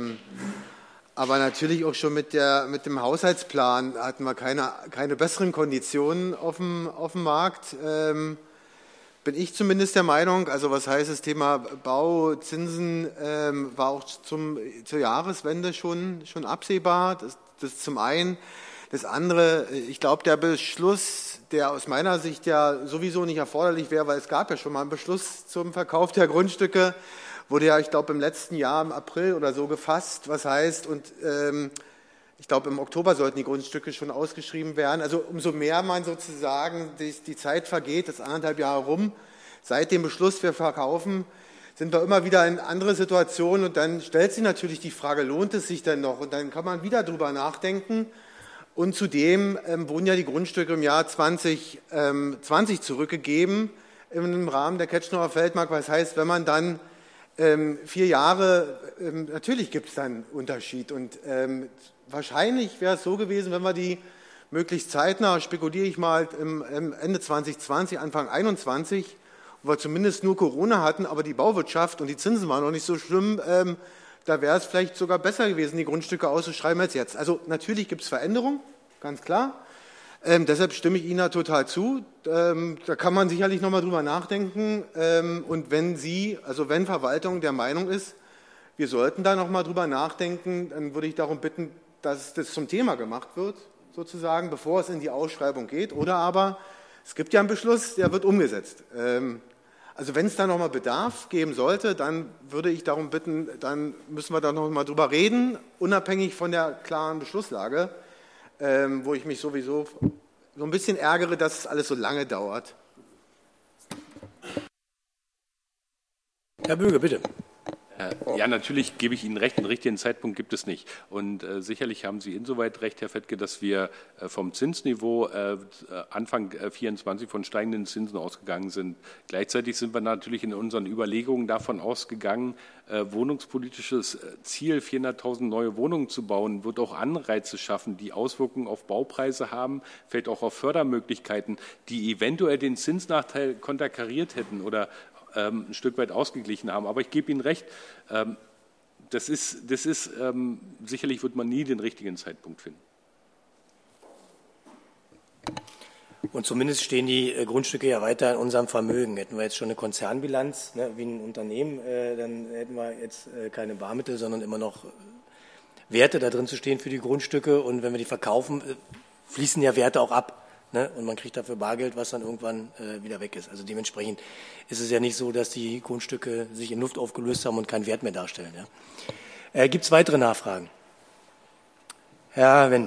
S4: aber natürlich auch schon mit dem Haushaltsplan hatten wir keine besseren Konditionen auf dem Markt, bin ich zumindest der Meinung. Also was heißt das Thema Bauzinsen war auch zur Jahreswende schon absehbar, das zum einen. Das andere, ich glaube, der Beschluss, der aus meiner Sicht ja sowieso nicht erforderlich wäre, weil es gab ja schon mal einen Beschluss zum Verkauf der Grundstücke, wurde ja, ich glaube, im letzten Jahr im April oder so gefasst, was heißt, und ich glaube, im Oktober sollten die Grundstücke schon ausgeschrieben werden. Also umso mehr man sozusagen die Zeit vergeht, das 1,5 Jahre rum, seit dem Beschluss, wir verkaufen, sind wir immer wieder in andere Situationen und dann stellt sich natürlich die Frage, lohnt es sich denn noch? Und dann kann man wieder drüber nachdenken. Und zudem wurden ja die Grundstücke im Jahr 2020 zurückgegeben im Rahmen der Ketschnerer Feldmark. Was heißt, wenn man dann 4 Jahre, natürlich gibt es dann einen Unterschied. Und wahrscheinlich wäre es so gewesen, wenn wir die möglichst zeitnah, spekuliere ich mal, Ende 2020, Anfang 2021, wo wir zumindest nur Corona hatten, aber die Bauwirtschaft und die Zinsen waren noch nicht so schlimm, da wäre es vielleicht sogar besser gewesen, die Grundstücke auszuschreiben als jetzt. Also natürlich gibt es Veränderungen, ganz klar. Deshalb stimme ich Ihnen da total zu. Da kann man sicherlich nochmal drüber nachdenken. Und wenn wenn Verwaltung der Meinung ist, wir sollten da nochmal drüber nachdenken, dann würde ich darum bitten, dass das zum Thema gemacht wird, sozusagen, bevor es in die Ausschreibung geht. Oder aber, es gibt ja einen Beschluss, der wird umgesetzt. Also wenn es da nochmal Bedarf geben sollte, dann würde ich darum bitten, dann müssen wir da nochmal drüber reden, unabhängig von der klaren Beschlusslage, wo ich mich sowieso so ein bisschen ärgere, dass es alles so lange dauert.
S1: Herr Böge, bitte.
S2: Ja, natürlich gebe ich Ihnen recht, einen richtigen Zeitpunkt gibt es nicht. Und sicherlich haben Sie insoweit recht, Herr Fettke, dass wir vom Zinsniveau Anfang 2024 von steigenden Zinsen ausgegangen sind. Gleichzeitig sind wir natürlich in unseren Überlegungen davon ausgegangen, wohnungspolitisches Ziel, 400.000 neue Wohnungen zu bauen, wird auch Anreize schaffen, die Auswirkungen auf Baupreise haben, vielleicht auch auf Fördermöglichkeiten, die eventuell den Zinsnachteil konterkariert hätten oder ein Stück weit ausgeglichen haben. Aber ich gebe Ihnen recht, sicherlich wird man nie den richtigen Zeitpunkt finden.
S1: Und zumindest stehen die Grundstücke ja weiter in unserem Vermögen. Hätten wir jetzt schon eine Konzernbilanz, ne, wie ein Unternehmen, dann hätten wir jetzt keine Barmittel, sondern immer noch Werte da drin zu stehen für die Grundstücke. Und wenn wir die verkaufen, fließen ja Werte auch ab. Ne? Und man kriegt dafür Bargeld, was dann irgendwann wieder weg ist. Also dementsprechend ist es ja nicht so, dass die Grundstücke sich in Luft aufgelöst haben und keinen Wert mehr darstellen. Ja? Gibt es weitere Nachfragen? Herr Wende.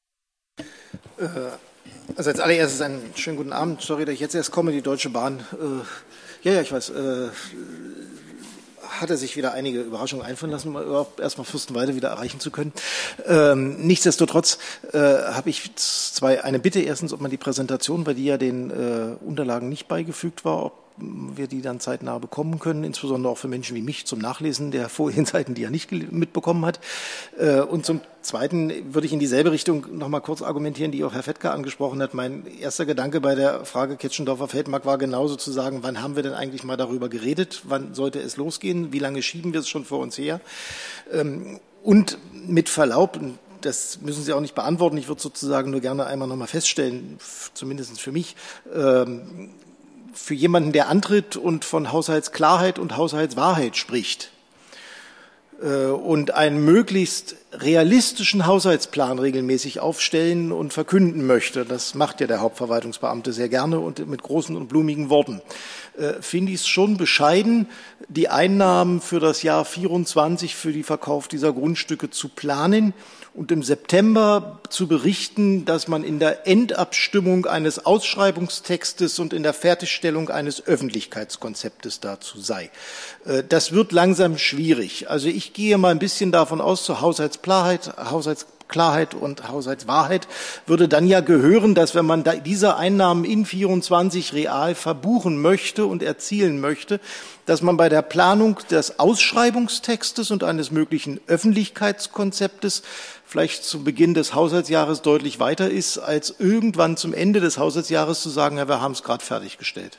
S5: Also als allererstes einen schönen guten Abend. Sorry, dass ich jetzt erst komme. Die Deutsche Bahn, ich weiß, hatte sich wieder einige Überraschungen einfallen lassen, um überhaupt erstmal Fürstenwalde wieder erreichen zu können. Nichtsdestotrotz habe ich eine Bitte. Erstens, ob man die Präsentation, weil die ja den Unterlagen nicht beigefügt war, ob wir die dann zeitnah bekommen können, insbesondere auch für Menschen wie mich zum Nachlesen der vorigen Seiten, die er nicht mitbekommen hat. Und zum Zweiten würde ich in dieselbe Richtung noch mal kurz argumentieren, die auch Herr Fettke angesprochen hat. Mein erster Gedanke bei der Frage Ketschendorfer-Feldmark war genauso zu sagen, wann haben wir denn eigentlich mal darüber geredet, wann sollte es losgehen, wie lange schieben wir es schon vor uns her? Und mit Verlaub, das müssen Sie auch nicht beantworten, ich würde sozusagen nur gerne einmal noch mal feststellen, zumindest für mich, für jemanden, der antritt und von Haushaltsklarheit und Haushaltswahrheit spricht und einen möglichst realistischen Haushaltsplan regelmäßig aufstellen und verkünden möchte, das macht ja der Hauptverwaltungsbeamte sehr gerne und mit großen und blumigen Worten, finde ich es schon bescheiden, die Einnahmen für das Jahr 24 für die Verkauf dieser Grundstücke zu planen und im September zu berichten, dass man in der Endabstimmung eines Ausschreibungstextes und in der Fertigstellung eines Öffentlichkeitskonzeptes dazu sei. Das wird langsam schwierig. Also ich gehe mal ein bisschen davon aus, zur Haushaltsklarheit und Haushaltswahrheit würde dann ja gehören, dass wenn man diese Einnahmen in 24 real verbuchen möchte und erzielen möchte, dass man bei der Planung des Ausschreibungstextes und eines möglichen Öffentlichkeitskonzeptes vielleicht zu Beginn des Haushaltsjahres deutlich weiter ist, als irgendwann zum Ende des Haushaltsjahres zu sagen, ja, wir haben es gerade fertiggestellt.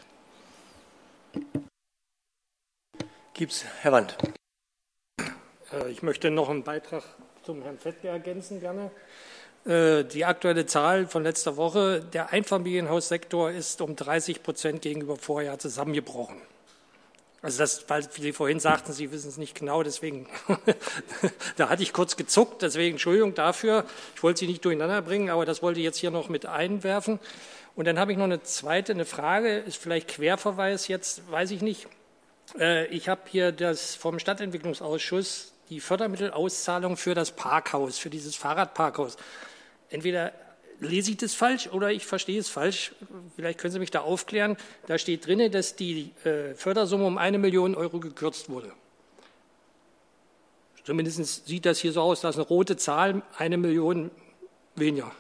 S1: Gibt's, Herr Wandt.
S6: Ich möchte noch einen Beitrag zum Herrn Fettke ergänzen gerne. Die aktuelle Zahl von letzter Woche, der Einfamilienhaussektor ist um 30% gegenüber Vorjahr zusammengebrochen. Also das, weil Sie vorhin sagten, Sie wissen es nicht genau, deswegen, da hatte ich kurz gezuckt, deswegen Entschuldigung dafür. Ich wollte Sie nicht durcheinander bringen, aber das wollte ich jetzt hier noch mit einwerfen. Und dann habe ich noch eine Frage, ist vielleicht Querverweis jetzt, weiß ich nicht. Ich habe hier vom Stadtentwicklungsausschuss die Fördermittelauszahlung für das Parkhaus, für dieses Fahrradparkhaus. Entweder lese ich das falsch oder ich verstehe es falsch. Vielleicht können Sie mich da aufklären. Da steht drin, dass die Fördersumme um 1 Million Euro gekürzt wurde. Zumindest sieht das hier so aus, dass eine rote Zahl 1 Million weniger.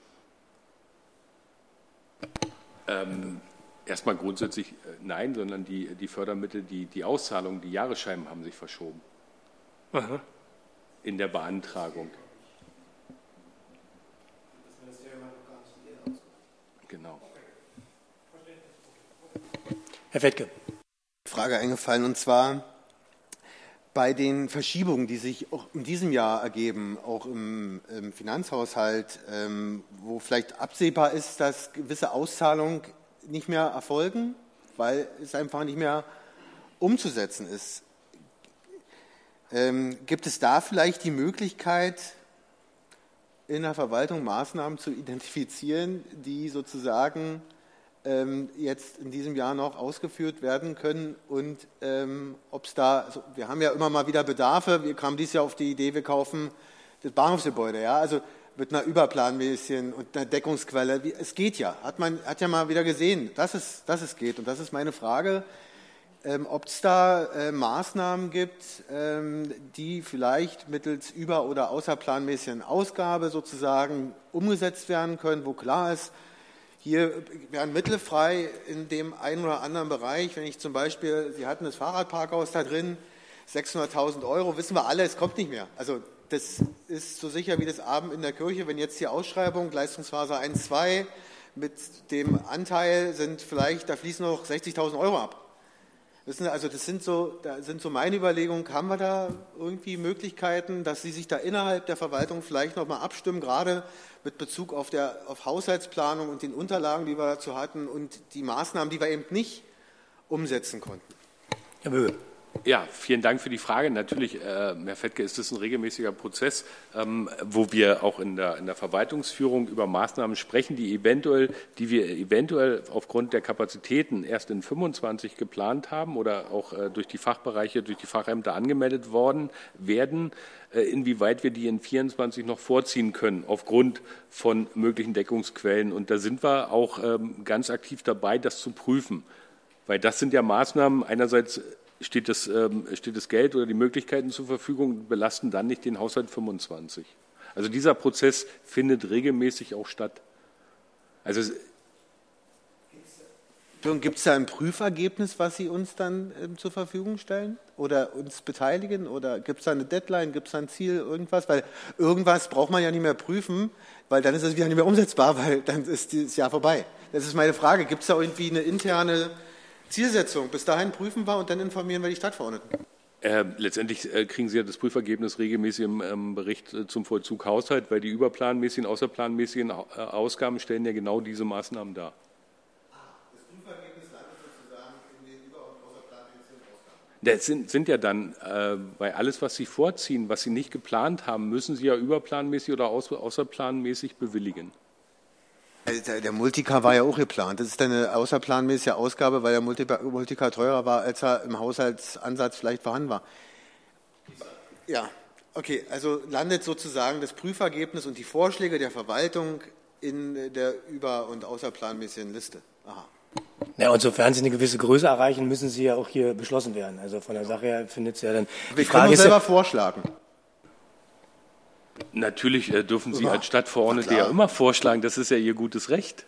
S2: Erstmal grundsätzlich nein, sondern die Fördermittel, die Auszahlungen, die Jahresscheiben haben sich verschoben.
S6: Aha.
S2: In der Beantragung. Genau.
S1: Herr Fettke.
S4: Frage eingefallen, und zwar bei den Verschiebungen, die sich auch in diesem Jahr ergeben, auch im Finanzhaushalt, wo vielleicht absehbar ist, dass gewisse Auszahlungen nicht mehr erfolgen, weil es einfach nicht mehr umzusetzen ist. Gibt es da vielleicht die Möglichkeit, in der Verwaltung Maßnahmen zu identifizieren, die sozusagen jetzt in diesem Jahr noch ausgeführt werden können? Und ob es da, also wir haben ja immer mal wieder Bedarfe, wir kamen dieses Jahr auf die Idee, wir kaufen das Bahnhofsgebäude, ja, also mit einer Überplanmäßchen und einer Deckungsquelle. Es geht ja, hat ja mal wieder gesehen, dass es geht. Und das ist meine Frage, ob es da Maßnahmen gibt, die vielleicht mittels über- oder außerplanmäßigen Ausgabe sozusagen umgesetzt werden können, wo klar ist, hier werden Mittel frei in dem einen oder anderen Bereich. Wenn ich zum Beispiel, Sie hatten das Fahrradparkhaus da drin, 600.000 Euro, wissen wir alle, es kommt nicht mehr. Also das ist so sicher wie das Abend in der Kirche. Wenn jetzt die Ausschreibung, Leistungsphase 1, 2, mit dem Anteil sind vielleicht, da fließen noch 60.000 Euro ab. Wissen Sie, also da sind so meine Überlegungen, haben wir da irgendwie Möglichkeiten, dass Sie sich da innerhalb der Verwaltung vielleicht nochmal abstimmen, gerade mit Bezug auf Haushaltsplanung und den Unterlagen, die wir dazu hatten und die Maßnahmen, die wir eben nicht umsetzen konnten?
S1: Herr Böge.
S2: Ja, vielen Dank für die Frage. Natürlich, Herr Fettke, ist das ein regelmäßiger Prozess, wo wir auch in der Verwaltungsführung über Maßnahmen sprechen, die wir eventuell aufgrund der Kapazitäten erst in 25 geplant haben oder auch durch die Fachbereiche, durch die Fachämter angemeldet worden werden, inwieweit wir die in 24 noch vorziehen können aufgrund von möglichen Deckungsquellen. Und da sind wir auch ganz aktiv dabei, das zu prüfen, weil das sind ja Maßnahmen, einerseits steht das Geld oder die Möglichkeiten zur Verfügung, belasten dann nicht den Haushalt 25. Also dieser Prozess findet regelmäßig auch statt. Also
S4: gibt es da ein Prüfergebnis, was Sie uns dann zur Verfügung stellen oder uns beteiligen? Oder gibt es da eine Deadline, gibt es da ein Ziel, irgendwas? Weil irgendwas braucht man ja nicht mehr prüfen, weil dann ist es wieder nicht mehr umsetzbar, weil dann ist das Jahr vorbei. Das ist meine Frage. Gibt es da irgendwie eine interne Zielsetzung? Bis dahin prüfen wir und dann informieren wir die Stadtverordneten.
S2: Letztendlich kriegen Sie ja das Prüfergebnis regelmäßig im Bericht zum Vollzug Haushalt, weil die überplanmäßigen, außerplanmäßigen Ausgaben stellen ja genau diese Maßnahmen dar.
S4: Das Prüfergebnis landet sozusagen in den über- und außerplanmäßigen Ausgaben.
S2: Das sind ja dann, bei alles, was Sie vorziehen, was Sie nicht geplant haben, müssen Sie ja überplanmäßig oder außerplanmäßig bewilligen.
S4: Der Multicar war ja auch geplant. Das ist dann eine außerplanmäßige Ausgabe, weil der Multicar teurer war, als er im Haushaltsansatz vielleicht vorhanden war. Ja, okay, also landet sozusagen das Prüfergebnis und die Vorschläge der Verwaltung in der über- und außerplanmäßigen Liste. Aha.
S1: Ja, und sofern Sie eine gewisse Größe erreichen, müssen Sie ja auch hier beschlossen werden. Also von der Sache her findet es ja dann...
S4: Wir können uns selber vorschlagen.
S2: Natürlich dürfen Sie als Stadtverordnete ja immer vorschlagen, das ist ja Ihr gutes Recht.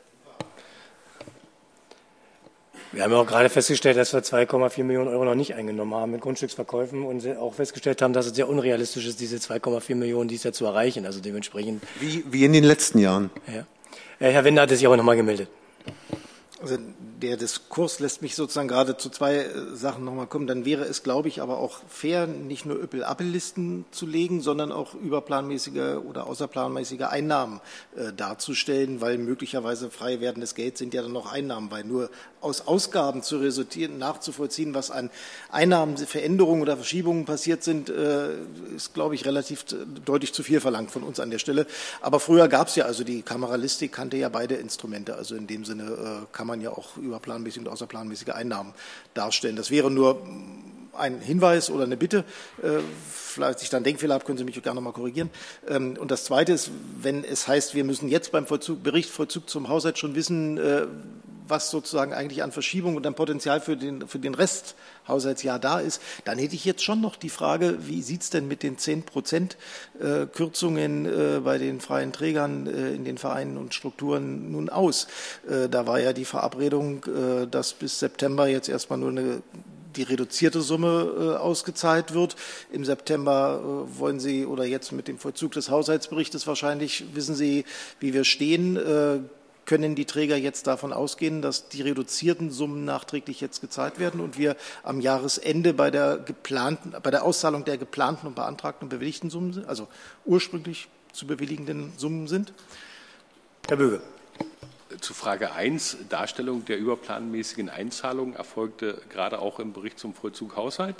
S1: Wir haben ja auch gerade festgestellt, dass wir 2,4 Millionen Euro noch nicht eingenommen haben mit Grundstücksverkäufen und auch festgestellt haben, dass es sehr unrealistisch ist, diese 2,4 Millionen dieses Jahr zu erreichen. Also dementsprechend...
S4: Wie in den letzten Jahren.
S1: Ja. Herr Wender hatte sich aber nochmal gemeldet.
S5: Also der Diskurs lässt mich sozusagen gerade zu zwei Sachen nochmal kommen. Dann wäre es, glaube ich, aber auch fair, nicht nur Öppel-Appel-Listen zu legen, sondern auch überplanmäßige oder außerplanmäßige Einnahmen darzustellen, weil möglicherweise frei werdendes Geld sind ja dann noch Einnahmen, weil nur aus Ausgaben zu resultieren, nachzuvollziehen, was an Einnahmenveränderungen oder Verschiebungen passiert sind, ist, glaube ich, relativ deutlich zu viel verlangt von uns an der Stelle. Aber früher gab es ja, also die Kameralistik kannte ja beide Instrumente, also in dem Sinne kann man ja auch überplanmäßige und außerplanmäßige Einnahmen darstellen. Das wäre nur ein Hinweis oder eine Bitte. Vielleicht ich da einen Denkfehler habe, können Sie mich gerne noch mal korrigieren. Und das Zweite ist, wenn es heißt, wir müssen jetzt beim Bericht Vollzug zum Haushalt schon wissen, was sozusagen eigentlich an Verschiebung und an Potenzial für den Resthaushaltsjahr da ist, dann hätte ich jetzt schon noch die Frage, wie sieht es denn mit den 10% Kürzungen bei den freien Trägern in den Vereinen und Strukturen nun aus? Da war ja die Verabredung, dass bis September jetzt erstmal nur die reduzierte Summe ausgezahlt wird. Im September wollen Sie, oder jetzt mit dem Vollzug des Haushaltsberichtes wahrscheinlich, wissen Sie, wie wir stehen. Können die Träger jetzt davon ausgehen, dass die reduzierten Summen nachträglich jetzt gezahlt werden und wir am Jahresende bei der Auszahlung der geplanten und beantragten und bewilligten Summen sind, also ursprünglich zu bewilligenden Summen sind?
S1: Herr Böge.
S2: Zu Frage 1, Darstellung der überplanmäßigen Einzahlungen erfolgte gerade auch im Bericht zum Vollzug Haushalt.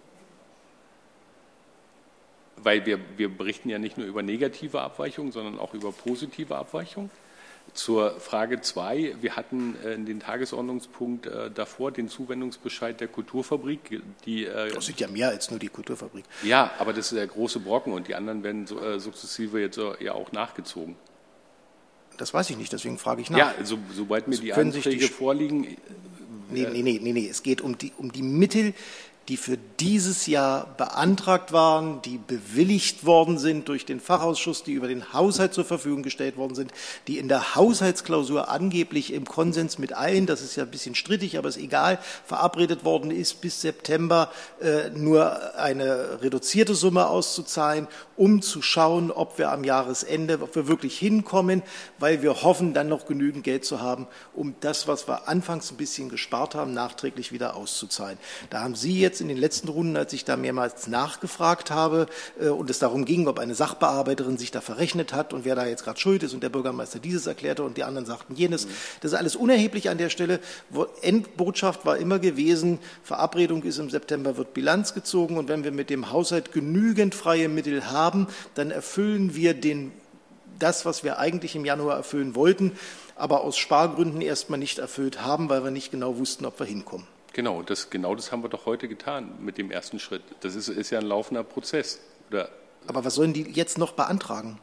S2: Weil wir berichten ja nicht nur über negative Abweichungen, sondern auch über positive Abweichungen. Zur Frage 2, wir hatten in den Tagesordnungspunkt davor den Zuwendungsbescheid der Kulturfabrik.
S5: Das sind ja mehr als nur die Kulturfabrik.
S2: Ja, aber das ist der große Brocken und die anderen werden sukzessive jetzt ja auch nachgezogen.
S5: Das weiß ich nicht, deswegen frage ich nach.
S2: Ja, sobald mir die Anträge vorliegen.
S5: Nee, es geht um die Mittel, die für dieses Jahr beantragt waren, die bewilligt worden sind durch den Fachausschuss, die über den Haushalt zur Verfügung gestellt worden sind, die in der Haushaltsklausur angeblich im Konsens mit allen, das ist ja ein bisschen strittig, aber ist egal, verabredet worden ist, bis September nur eine reduzierte Summe auszuzahlen, um zu schauen, ob wir am Jahresende, ob wir wirklich hinkommen, weil wir hoffen, dann noch genügend Geld zu haben, um das, was wir anfangs ein bisschen gespart haben, nachträglich wieder auszuzahlen. Da haben Sie jetzt in den letzten Runden, als ich da mehrmals nachgefragt habe und es darum ging, ob eine Sachbearbeiterin sich da verrechnet hat und wer da jetzt gerade schuld ist und der Bürgermeister dieses erklärte und die anderen sagten jenes. Das ist alles unerheblich an der Stelle. Endbotschaft war immer gewesen, Verabredung ist im September, wird Bilanz gezogen und wenn wir mit dem Haushalt genügend freie Mittel haben, dann erfüllen wir das, was wir eigentlich im Januar erfüllen wollten, aber aus Spargründen erstmal nicht erfüllt haben, weil wir nicht genau wussten, ob wir hinkommen.
S2: Genau das haben wir doch heute getan mit dem ersten Schritt. Das ist ja ein laufender Prozess. Oder?
S5: Aber was sollen die jetzt noch beantragen?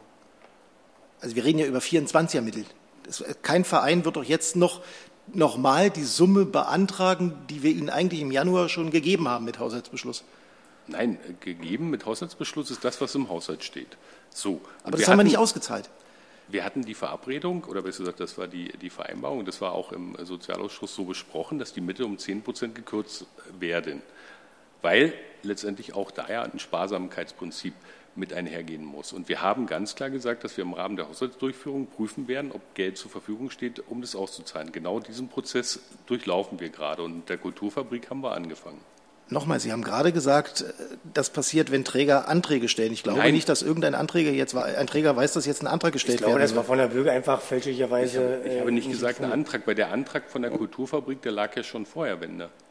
S5: Also wir reden ja über 24er Mittel. Kein Verein wird doch jetzt noch mal die Summe beantragen, die wir ihnen eigentlich im Januar schon gegeben haben mit Haushaltsbeschluss.
S2: Nein, gegeben mit Haushaltsbeschluss ist das, was im Haushalt steht. So.
S5: Aber das haben wir nicht ausgezahlt.
S2: Wir hatten die Verabredung, oder besser gesagt, das war die Vereinbarung, das war auch im Sozialausschuss so besprochen, dass die Mittel um 10% gekürzt werden, weil letztendlich auch da ja ein Sparsamkeitsprinzip mit einhergehen muss. Und wir haben ganz klar gesagt, dass wir im Rahmen der Haushaltsdurchführung prüfen werden, ob Geld zur Verfügung steht, um das auszuzahlen. Genau diesen Prozess durchlaufen wir gerade und mit der Kulturfabrik haben wir angefangen.
S5: Nochmal, Sie haben gerade gesagt, das passiert, wenn Träger Anträge stellen. Ich glaube nicht, dass irgendein ein Träger weiß, dass jetzt ein Antrag gestellt wird.
S1: Ich glaube, das war von der Bürger einfach fälschlicherweise.
S2: Ich habe nicht gesagt, ein Antrag, weil der Antrag von der Kulturfabrik, der lag ja schon vorher,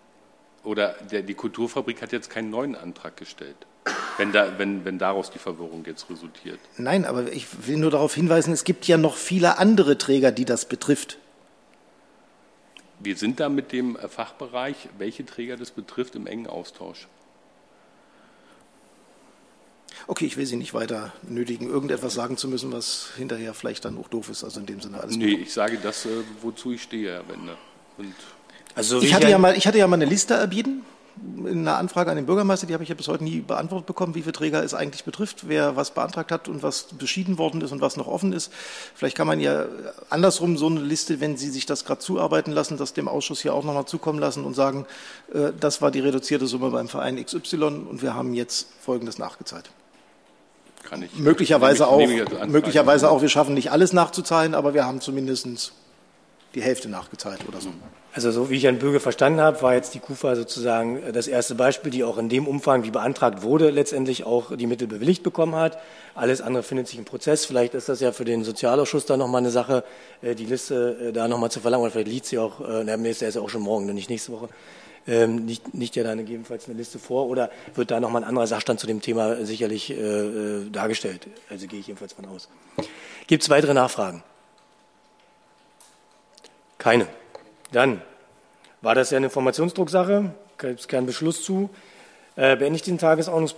S2: Oder die Kulturfabrik hat jetzt keinen neuen Antrag gestellt, wenn daraus die Verwirrung jetzt resultiert.
S5: Nein, aber ich will nur darauf hinweisen, es gibt ja noch viele andere Träger, die das betrifft.
S2: Wir sind da mit dem Fachbereich, welche Träger das betrifft, im engen Austausch.
S5: Okay, ich will Sie nicht weiter nötigen, irgendetwas sagen zu müssen, was hinterher vielleicht dann auch doof ist. Also in dem Sinne alles gut.
S2: Nee, ich sage das, wozu ich stehe, Herr Wende.
S5: Also ich hatte ja mal eine Liste erbeten, in einer Anfrage an den Bürgermeister, die habe ich ja bis heute nie beantwortet bekommen, wie viele Träger es eigentlich betrifft, wer was beantragt hat und was beschieden worden ist und was noch offen ist. Vielleicht kann man ja andersrum so eine Liste, wenn Sie sich das gerade zuarbeiten lassen, das dem Ausschuss hier auch nochmal zukommen lassen und sagen, das war die reduzierte Summe beim Verein XY und wir haben jetzt Folgendes nachgezahlt.
S2: Kann ich.
S5: Möglicherweise auch, wir schaffen nicht alles nachzuzahlen, aber wir haben zumindest die Hälfte nachgezahlt oder so.
S1: Also so wie ich Herrn Böge verstanden habe, war jetzt die KUFA sozusagen das erste Beispiel, die auch in dem Umfang, wie beantragt wurde, letztendlich auch die Mittel bewilligt bekommen hat. Alles andere findet sich im Prozess. Vielleicht ist das ja für den Sozialausschuss da nochmal eine Sache, die Liste da nochmal zu verlangen. Oder vielleicht liegt sie auch, der ist ja auch schon morgen, nicht nächste Woche, nicht ja dann gegebenenfalls eine Liste vor. Oder wird da nochmal ein anderer Sachstand zu dem Thema sicherlich dargestellt? Also gehe ich jedenfalls von aus. Gibt es weitere Nachfragen? Keine. Dann war das ja eine Informationsdrucksache, gibt es keinen Beschluss zu. Beende ich den Tagesordnungspunkt.